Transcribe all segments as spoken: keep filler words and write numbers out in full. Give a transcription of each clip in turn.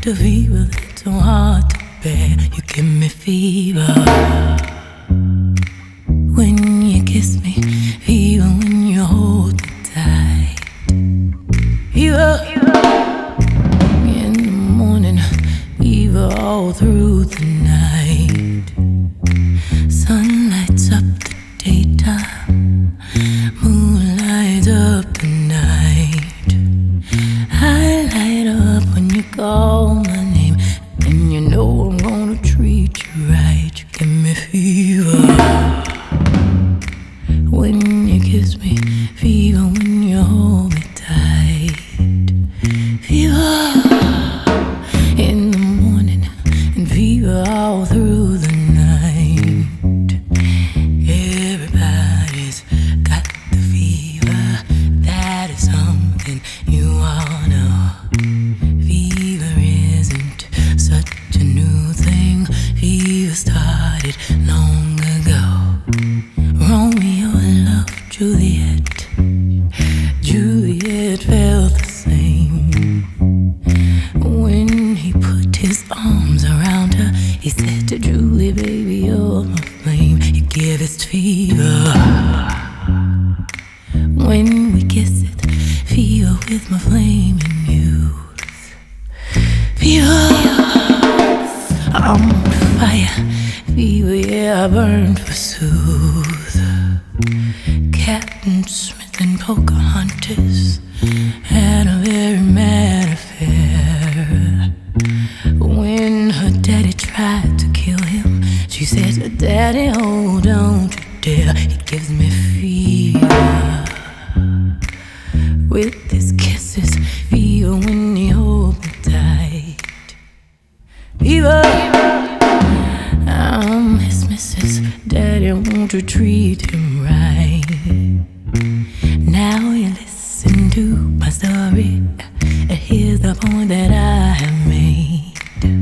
a fever that's so hard to bear. You give me fever when you kiss me, fever when you hold me tight. Fever in the morning, fever all through the night. Sun lights up the daytime, moon lights up the night. I light up when you call my name, and you know I'm gonna treat you right. You give me fever when you kiss me, fever when you hold me tight. Fever in the morning and fever all through the night. Everybody's got the fever, that is something you all know. Fever isn't such a new thing, fever started long ago. Romeo loved Juliet, Juliet felt the same. When he put his arms around her, he said to Julie, baby, you're my flame. You give us fever when we kiss it, fever with my flame and youth. Fever, I'm on fire, fever, yeah, I burn forsooth. Captain Smith and Pocahontas had a very mad affair. When her daddy tried to kill him, she said, Daddy, oh, don't you dare. He gives me fever with his kisses, fever when he holds me tight. Fever, I'm his missus, Daddy, won't you treat him right? Now you listen to my story, here's the point that I have made.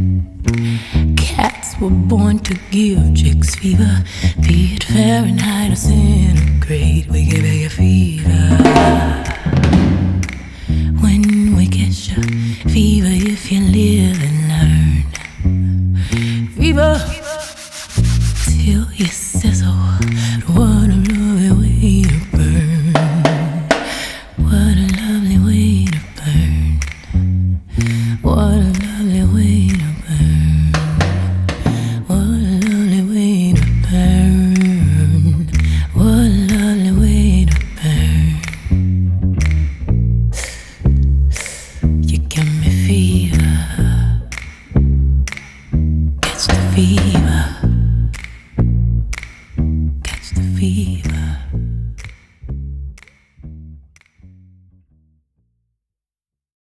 Cats were born to give chicks fever, be it Fahrenheit or centigrade. We give you fever when we get you, fever if you live and learn. Fever till you sizzle, what a lovely way to burn. What a lovely way to burn. What a lovely way to burn. What a lovely way to burn. What a lovely way to burn. You give me fever, catch the fever, catch the fever.